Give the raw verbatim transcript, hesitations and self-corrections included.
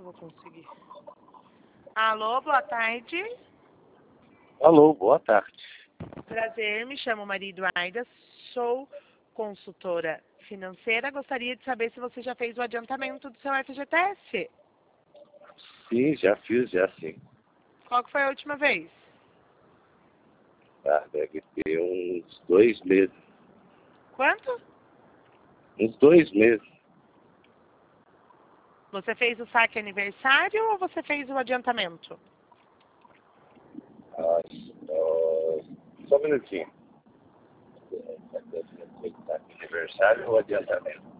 vou conseguir. Alô, boa tarde. Alô, boa tarde. Prazer, me chamo Maria Eduarda, sou consultora financeira. Gostaria de saber se você já fez o adiantamento do seu F G T S. Sim, já fiz, já sim. Qual que foi a última vez? Ah, deve ter uns dois meses. Quanto? Uns dois meses. Você fez o saque aniversário ou você fez o adiantamento? Ah, só, só um minutinho. Aniversário ou adiantamento?